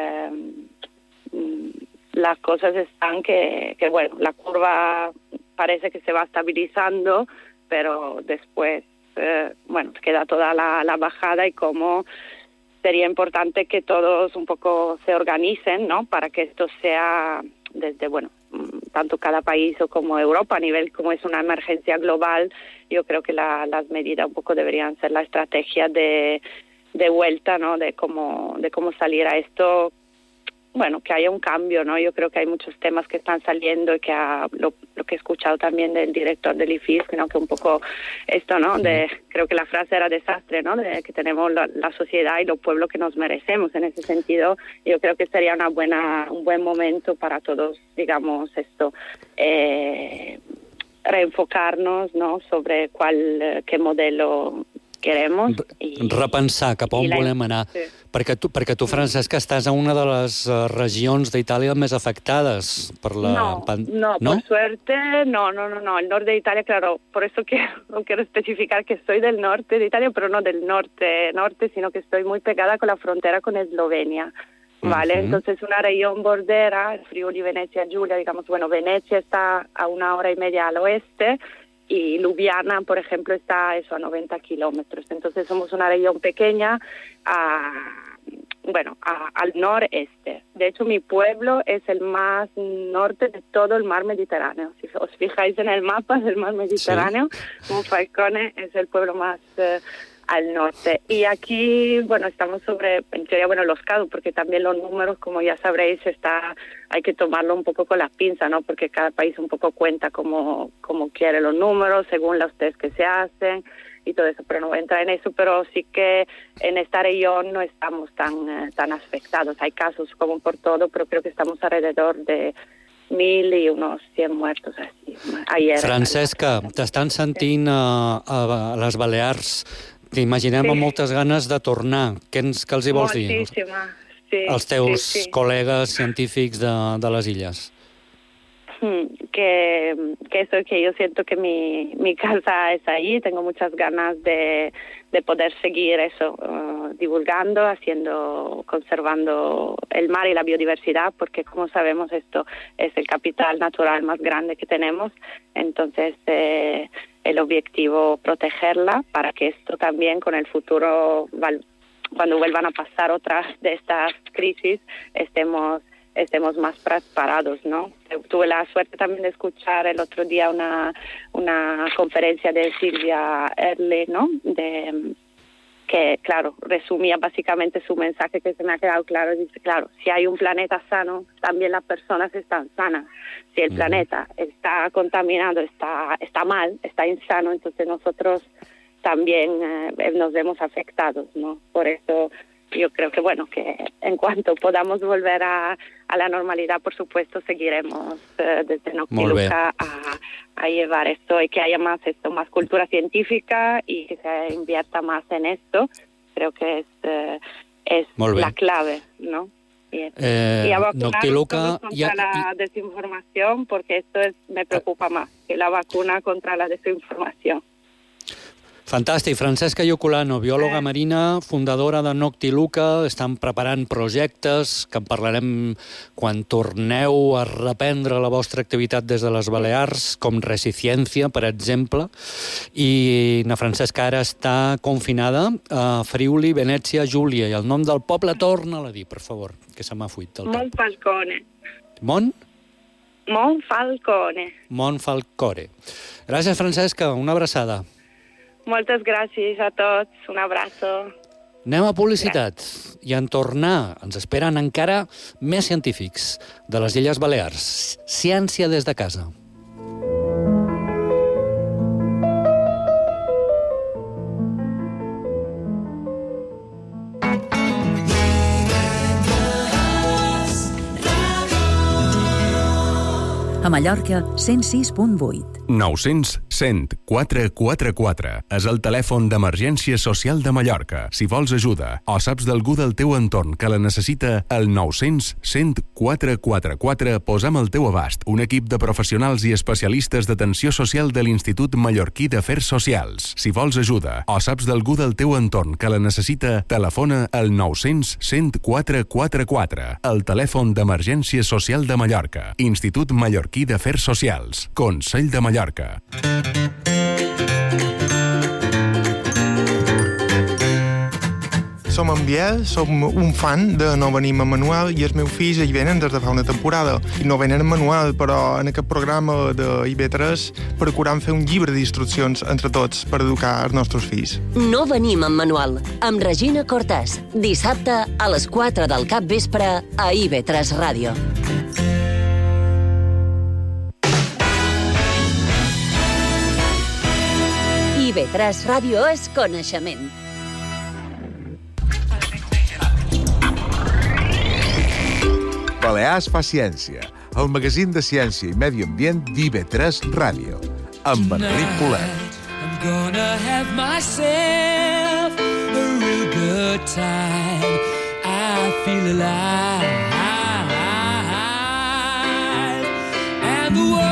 Las cosas están que bueno, la curva parece que se va estabilizando, pero después bueno, queda toda la bajada y cómo sería importante que todos un poco se organicen, ¿no? Para que esto sea desde, bueno, tanto cada país o como Europa, a nivel como es una emergencia global, yo creo que las medidas un poco deberían ser la estrategia de vuelta, ¿no? De cómo salir a esto, bueno, que haya un cambio, ¿no? Yo creo que hay muchos temas que están saliendo y que lo que he escuchado también del director del IFIS, ¿no? Que un poco esto, ¿no? Creo que la frase era desastre, ¿no? De que tenemos la sociedad y los pueblos que nos merecemos. En ese sentido, yo creo que sería un buen momento para todos, digamos, esto, reenfocarnos, ¿no? Sobre qué modelo queremos. Repensar cap a on volem anar. Sí. Perquè tu, Francesca, estàs a una de les regions d'Itàlia més afectades per la... No, por suerte, no. El norte de Italia, claro, por eso quiero especificar que soy del norte de Italia, pero no del norte, sino que estoy muy pegada con la frontera con Eslovenia. ¿Vale? Uh-huh. Entonces, una región bordera, el Friuli, Venecia, Giulia, digamos, bueno, Venecia está a 1 hora y media al oeste, y Ljubljana, por ejemplo, está a 90 kilómetros. Entonces somos una región pequeña al noreste. De hecho, mi pueblo es el más norte de todo el mar Mediterráneo. Si os fijáis en el mapa del mar Mediterráneo, sí. Monfalcone es el pueblo más al norte. Y aquí, bueno, estamos en teoría, los CADU, porque también los números, como ya sabréis, hay que tomarlo un poco con las pinzas, ¿no? Porque cada país un poco cuenta como quiere los números, según los test que se hacen y todo eso, pero no voy a entrar en eso, pero sí que en esta región no estamos tan afectados. Hay casos como por todo, pero creo que estamos alrededor de 1.000 y unos 100 muertos así. Ayer. Francesca, t'estan sentint a les Balears. T'imaginem amb moltes ganes de tornar. Què els hi vols dir? Moltíssima, sí. Els teus col·legues científics de les illes. Que yo siento que mi casa es ahí, tengo muchas ganas de poder seguir eso, divulgando, conservando el mar y la biodiversidad, porque como sabemos esto es el capital natural más grande que tenemos, entonces el objetivo protegerla para que esto también con el futuro, cuando vuelvan a pasar otras de estas crisis, estemos más preparados, ¿no? Tuve la suerte también de escuchar el otro día una conferencia de Silvia Earle, ¿no? que, claro, resumía básicamente su mensaje, que se me ha quedado claro. Dice, claro, si hay un planeta sano, también las personas están sanas. Si el planeta está contaminado, está mal, está insano, entonces nosotros también nos vemos afectados, ¿no? Por eso yo creo que, bueno, que en cuanto podamos volver a la normalidad, por supuesto, seguiremos desde Noctiluca a llevar esto y que haya más cultura científica y que se invierta más en esto. Creo que es la clave, ¿no? Y a vacunar contra la desinformación, porque esto me preocupa más que la vacuna contra la desinformación. Fantàstic. Francesca Ioculano, biòloga marina, fundadora de Noctiluca, estan preparant projectes que en parlarem quan torneu a reprendre la vostra activitat des de les Balears, com Resiciència, per exemple, i na Francesca ara està confinada a Friuli, Venècia, Giulia, i el nom del poble torna-la a dir, per favor, que se m'ha fuit del cap. Monfalcone. Monfalcone. Monfalcone. Gràcies, Francesca. Una abraçada. Moltes gràcies a tots, un abraço. Anem a publicitat i en tornar ens esperen encara més científics de les Illes Balears. Ciència des de casa. A Mallorca, 106.8. 900 100 444 és el telèfon d'emergència social de Mallorca. Si vols ajuda o saps d'algú del teu entorn que la necessita, al 900 100 444 posam al teu abast un equip de professionals i especialistes d'atenció social de l'Institut Mallorquí d'Afers Socials. Si vols ajuda o saps d'algú del teu entorn que la necessita, telefona al 900 100 444, el telèfon d'emergència social de Mallorca. Institut Mallorquí d'Afers Socials. Consell de Mallorca. Som en Biel, som un fan de No venim en Manuel i els meus fills hi venen des de fa una temporada. I no venen en Manuel, però en aquest programa de IB3 procurem fer un llibre d'instruccions entre tots per educar els nostres fills. No venim en Manuel, amb Regina Cortès, dissabte a les 4 del capvespre a IB3 Ràdio. IB3 Ràdio és coneixement. Balears fa ciència, el magazín de ciència i medi ambient d'IB3 Ràdio, amb Enric Polet. I'm gonna have myself a real good time. I feel alive. And the world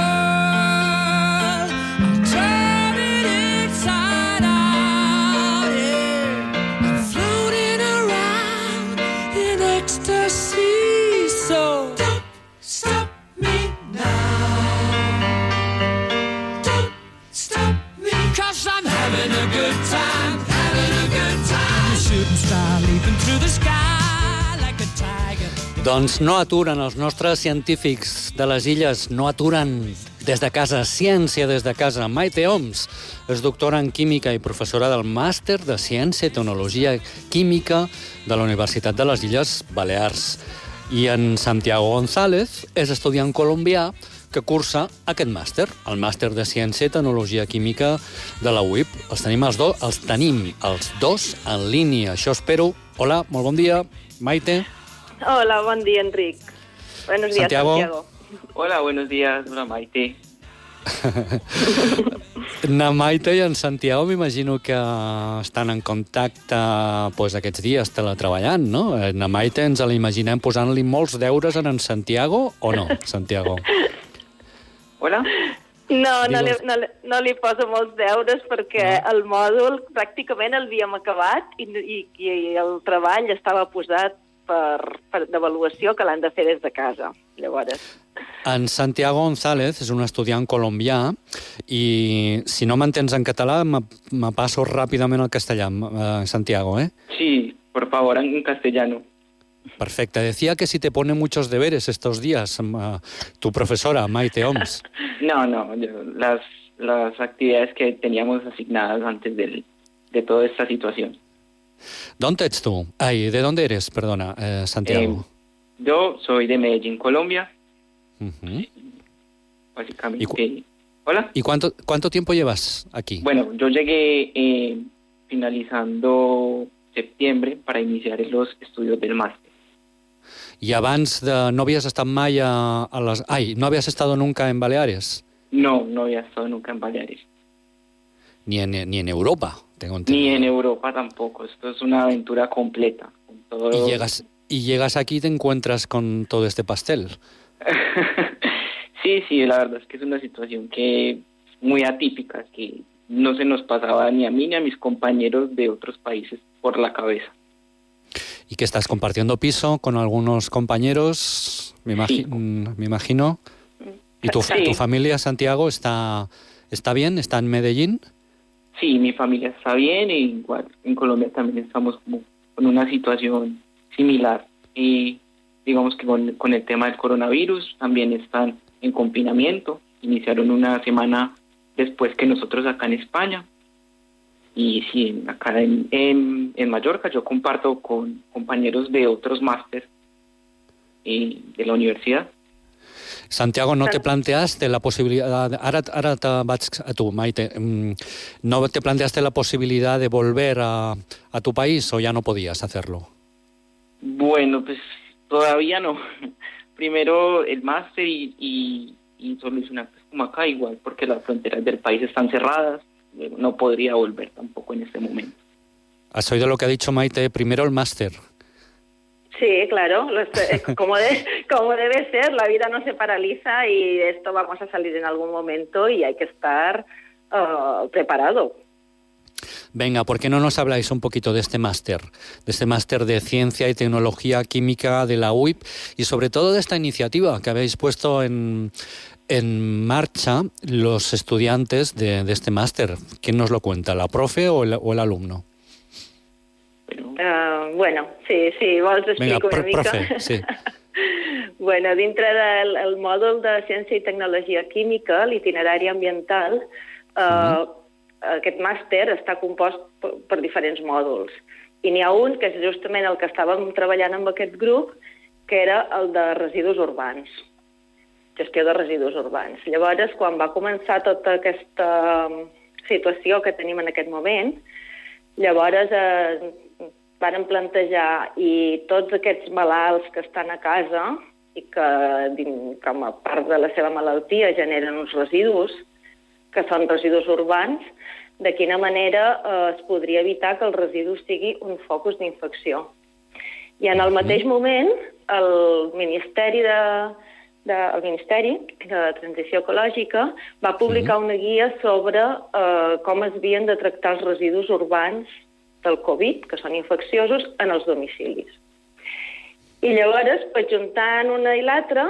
Doncs no aturen els nostres científics de les illes, no aturen des de casa, ciència des de casa. Maite Oms és doctora en química i professora del màster de Ciència i Tecnologia Química de la Universitat de les Illes Balears. I en Santiago González és estudiant colombià que cursa aquest màster, el màster de Ciència i Tecnologia Química de la UIP. Els tenim els dos en línia. Això espero. Hola, molt bon dia, Maite. Hola, buen día, Enric. Buenos días, Santiago. Hola, buenos días. Hola, Maite. Na Maite i en Santiago m'imagino que estan en contacte aquests dies teletreballant, no? Na Maite ens l'imaginem posant-li molts deures en Santiago o no, Santiago? Hola? No li poso molts deures perquè el mòdul pràcticament l'havíem acabat i el treball estava posat d'avaluació que l'han de fer des de casa. Llavors... En Santiago González és un estudiant colombià i si no m'entens en català me paso ràpidament al castellà, Santiago, ¿eh? Sí, por favor, en castellano. Perfecto. Decía que si te pone muchos deberes estos días tu profesora, Maite Oms. No, las actividades que teníamos asignadas antes de toda esta situación. ¿Dónde ets tú? Ay, ¿de dónde eres? Perdona, Santiago. Yo soy de Medellín, Colombia. Uh-huh. Básicamente. ¿Hola? ¿Y cuánto tiempo llevas aquí? Bueno, yo llegué finalizando septiembre para iniciar los estudios del máster. ¿Y abans no habías estado mai a les... Ai, no habías estado nunca en Baleares? No había estado nunca en Baleares. Ni en Europa, tengo entendido. Ni en Europa tampoco. Esto es una aventura completa. Con todo... Y llegas aquí y te encuentras con todo este pastel. Sí, la verdad es que es una situación que muy atípica, que no se nos pasaba ni a mí ni a mis compañeros de otros países por la cabeza. ¿Y que estás compartiendo piso con algunos compañeros? Me imagino. ¿Y tu familia, Santiago, está bien? ¿Está en Medellín? Sí, mi familia está bien, e igual en Colombia también estamos como con una situación similar. Y digamos que con el tema del coronavirus también están en confinamiento. Iniciaron una semana después que nosotros acá en España. Y sí, acá en Mallorca yo comparto con compañeros de otros másteres de la universidad. Santiago, ¿no te planteaste la posibilidad... Ahora te vaig a tu, Maite. ¿No te planteaste la posibilidad de volver a tu país o ya no podías hacerlo? Bueno, pues todavía no. Primero el máster y solucionar pues, como acá igual, porque las fronteras del país están cerradas. No podría volver tampoco en este momento. ¿Has oído lo que ha dicho Maite? Primero el máster. Sí, claro, como debe ser, la vida no se paraliza y esto vamos a salir en algún momento y hay que estar preparado. Venga, ¿por qué no nos habláis un poquito de este máster de Ciencia y Tecnología Química de la UIP y sobre todo de esta iniciativa que habéis puesto en marcha los estudiantes de este máster? ¿Quién nos lo cuenta, la profe o el alumno? Bueno, sí, vols explico una mica? Profe, sí. Bueno, dintre del mòdul de Ciència i Tecnologia Química, l'itinerari ambiental, aquest màster està compost per diferents mòduls. I n'hi ha un, que és justament el que estàvem treballant amb aquest grup, que era el de residus urbans, gestió de residus urbans. Llavors, quan va començar tota aquesta situació que tenim en aquest moment, llavors varen plantejar i tots aquests malalts que estan a casa i que com a part de la seva malaltia generen uns residus, que són residus urbans, de quina manera es podria evitar que el residu sigui un focus d'infecció. I en el mateix moment, el Ministeri de Transició Ecològica va publicar una guia sobre com es havien de tractar els residus urbans del Covid, que són infecciosos, en els domicilis. I llavors, juntant una i l'altra,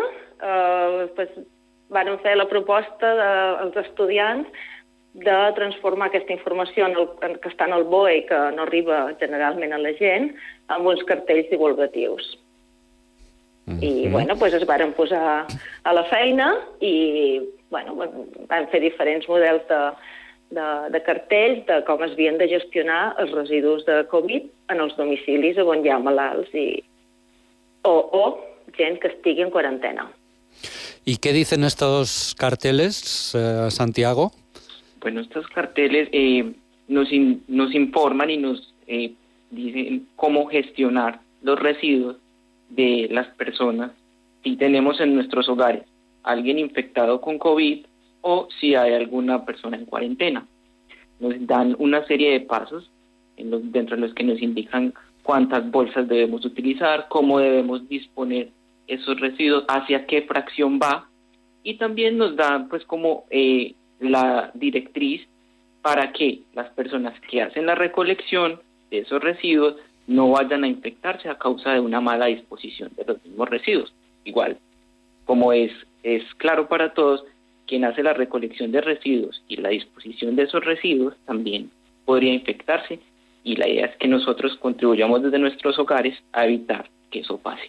van fer la proposta dels estudiants de transformar aquesta informació que està en el BOE i que no arriba generalment a la gent en uns cartells divulgatius. I es varen posar a la feina i van fer diferents models de cartells de com es havien de gestionar els residus de Covid en els domicilis on hi ha malalts o gent que estigui en quarantena. ¿Y qué dicen estos carteles, Santiago? Bueno, estos carteles nos informan y nos dicen cómo gestionar los residuos de las personas si tenemos en nuestros hogares alguien infectado con COVID o si hay alguna persona en cuarentena. Nos dan una serie de pasos dentro de los que nos indican cuántas bolsas debemos utilizar, cómo debemos disponer esos residuos, hacia qué fracción va, y también nos dan pues como la directriz para que las personas que hacen la recolección de esos residuos no vayan a infectarse a causa de una mala disposición de los mismos residuos. Igual, como es claro para todos, quien hace la recolección de residuos y la disposición de esos residuos también podría infectarse, y la idea es que nosotros contribuyamos desde nuestros hogares a evitar que eso pase.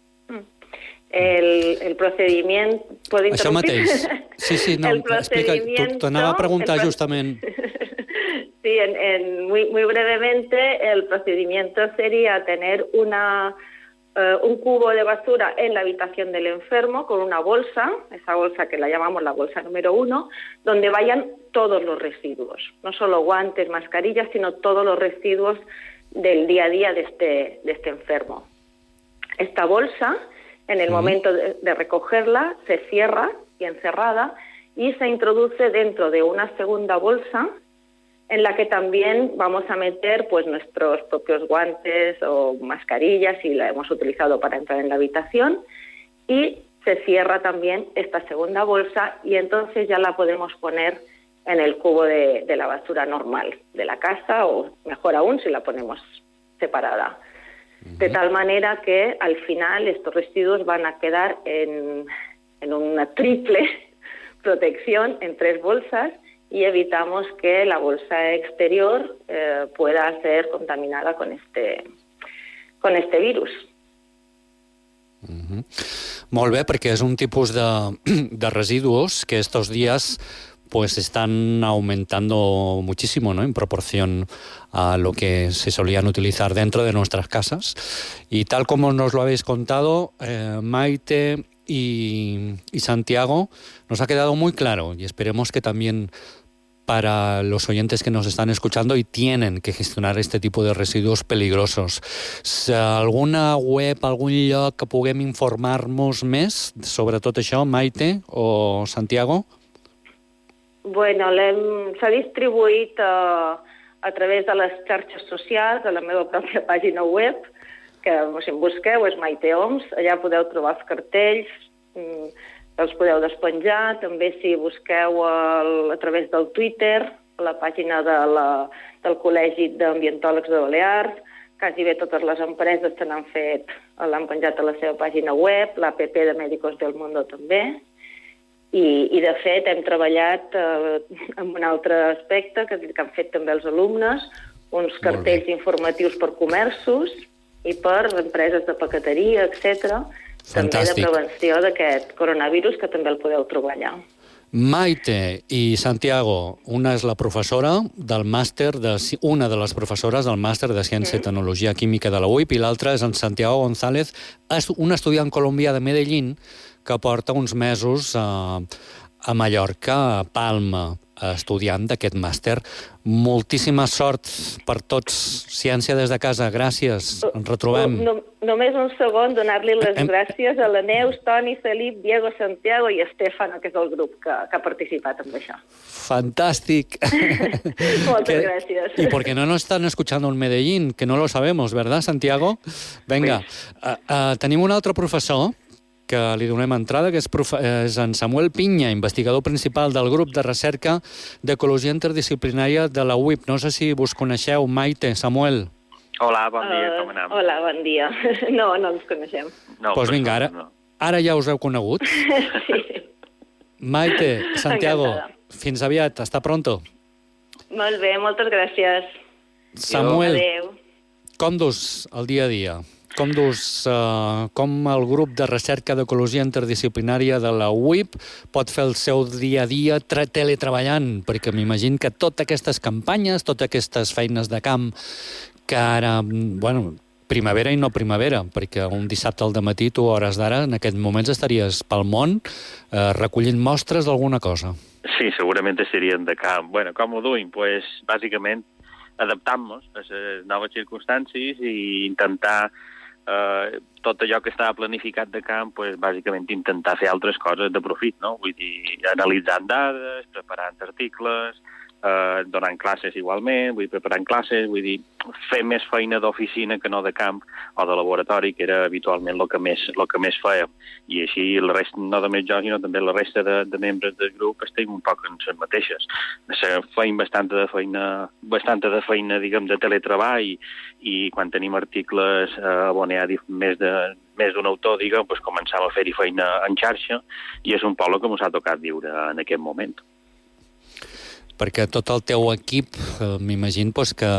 El procediment... Pot interrompir? Això mateix. Sí, no, explica. T'anava a preguntar justament... Sí, muy brevemente, el procedimiento sería tener un cubo de basura en la habitación del enfermo con una bolsa, esa bolsa que la llamamos la bolsa número 1, donde vayan todos los residuos, no solo guantes, mascarillas, sino todos los residuos del día a día de este enfermo. Esta bolsa, en el momento de recogerla, se cierra bien cerrada y se introduce dentro de una segunda bolsa en la que también vamos a meter pues nuestros propios guantes o mascarillas si la hemos utilizado para entrar en la habitación, y se cierra también esta segunda bolsa y entonces ya la podemos poner en el cubo de la basura normal de la casa, o mejor aún si la ponemos separada. De tal manera que al final estos residuos van a quedar en una triple protección en 3 bolsas, y evitamos que la bolsa exterior pueda ser contaminada con este virus. Molt bé, perquè és un tipus de residuos que estos días pues están aumentando muchísimo, ¿no?, en proporción a lo que se solían utilizar dentro de nuestras casas. Y tal como nos lo habéis contado, Maite y Santiago, nos ha quedado muy claro, y esperemos que también para los oyentes que nos están escuchando y tienen que gestionar este tipo de residuos peligrosos. Alguna web, algun lloc que puguem informar-nos més sobre tot això, Maite o Santiago? Bueno, s'ha distribuït a través de les xarxes socials, a la meva pròpia pàgina web, que si em busqueu és Maite Oms, allà podeu trobar els cartells, els podeu despenjar. També si busqueu a través del Twitter, la pàgina del Col·legi d'Ambientòlegs de Balears, quasi bé totes les empreses l'han penjat a la seva pàgina web, l'APP de Médicos del Mundo també, i de fet hem treballat en un altre aspecte que han fet també els alumnes, uns cartells informatius per comerços i per empreses de paqueteria, etc., també de prevenció d'aquest coronavirus, que també el podeu trobar allà. Maite i Santiago, una és la professora del màster, una de les professores del màster de Ciència i Tecnologia Química de la UIP, i l'altra és en Santiago González, un estudiant colombià de Medellín que porta uns mesos a Mallorca, a Palma, estudiant d'aquest màster. Moltíssima sort per tots. Ciència des de casa, gràcies. Ens retrobem. Només un segon, donar-li les gràcies a la Neus, Toni, Felip, Diego, Santiago i Estefano, que és el grup que ha participat en això. Fantàstic. Moltes gràcies. Y porque no nos están escuchando en Medellín, que no lo sabemos, ¿verdad, Santiago? Venga, tenim un altre professor que li donem entrada, que és en Samuel Pinya, investigador principal del grup de recerca d'ecologia interdisciplinària de la UIP. No sé si vos coneixeu, Maite, Samuel. Hola, bon dia, com anem? Hola, bon dia. No ens coneixem. Doncs vinga, ara ja us heu conegut. Sí. Maite, Santiago, fins aviat, hasta pronto. Molt bé, moltes gràcies. Samuel, adéu. Com dus el dia a dia? Com el grup de recerca d'ecologia interdisciplinària de la UIP pot fer el seu dia a dia teletreballant? Perquè m'imagino que totes aquestes campanyes, totes aquestes feines de camp que ara, primavera i no primavera, perquè un dissabte al dematí, tu, a hores d'ara, en aquests moments estaries pel món recollint mostres d'alguna cosa. Sí, segurament estaríem de camp. Com ho duim? Pues, bàsicament, adaptant-nos a les noves circumstàncies i intentar tot allò que estava planificat de camp, pues, bàsicament intentar fer altres coses de profit, no? Vull dir, analitzant dades, preparant articles, donant classes igualment, preparant classes, vull dir, fer més feina d'oficina que no de camp o de laboratori, que era habitualment el que més fèiem. I així, no només jo, sinó també la resta de membres del grup estem un poc en les mateixes. Feim bastanta de feina, diguem, de teletreball, i quan tenim articles on hi ha més d'un autor, diguem, doncs començam a fer-hi feina en xarxa, i és un poc el que ens ha tocat viure en aquest moment. Perquè tot el teu equip, m'imagino que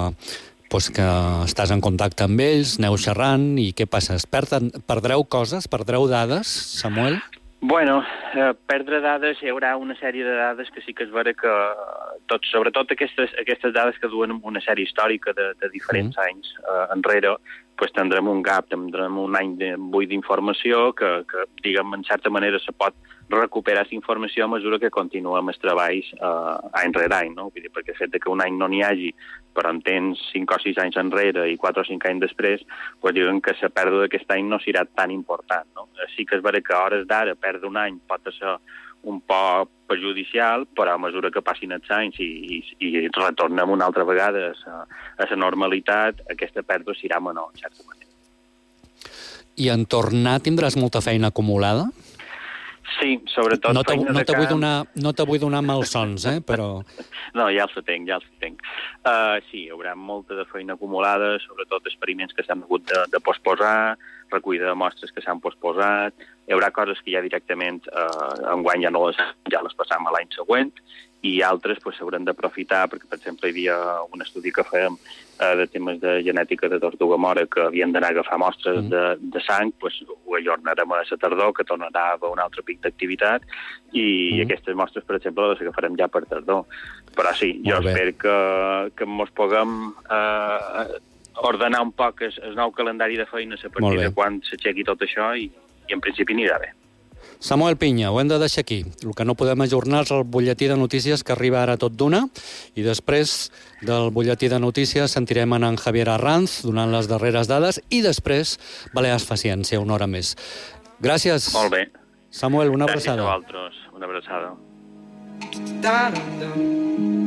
estàs en contacte amb ells, aneu xerrant, i què passa? Perdreu coses? Perdreu dades, Samuel? Perdre dades, hi haurà una sèrie de dades que sí que és vera que sobretot aquestes dades que duen una sèrie històrica de diferents anys enrere, pues tindrem un gap, tindrem un any buit d'informació que, diguem, en certa manera se pot recuperar aquesta informació a mesura que continuem els treballs any rere any, no? Vull dir, perquè el fet que un any no n'hi hagi, però en tens 5 o 6 anys enrere i 4 o 5 anys després, pues diuen que la pèrdua d'aquest any no serà tan important, no? Sí que és vera que a hores d'ara perdre un any pot ser un poc perjudicial, però a mesura que passin els anys i retornem una altra vegada a la normalitat, aquesta pèrdua serà menor, en certa manera. I en tornar tindràs molta feina acumulada? Sí, sobretot... No te vull donar malsons, però... No, ja els tenc. Sí, hi haurà molta de feina acumulada, sobretot experiments que s'han hagut de posposar, recollida de mostres que s'han posposat, hi haurà coses que ja directament enguany ja les passam a l'any següent, i altres s'hauran d'aprofitar, perquè, per exemple, hi havia un estudi que fèiem de temes de genètica de tortuga mora que havien d'anar a agafar mostres de sang, ho ajornarem a la tardor, que tornarà a haver un altre pic d'activitat, i aquestes mostres, per exemple, les agafarem ja per tardor. Però sí, jo espero que ens puguem ordenar un poc el nou calendari de feines a partir de quan s'aixequi tot això i en principi anirà bé. Samuel Pinya, ho hem de deixar aquí. El que no podem ajornar és el butlletí de notícies que arriba ara tot d'una, i després del butlletí de notícies sentirem en Javier Arranz donant les darreres dades, i després Balears fa ciència, una hora més. Gràcies. Molt bé. Samuel, una abraçada. Gràcies a vosaltres. Una abraçada.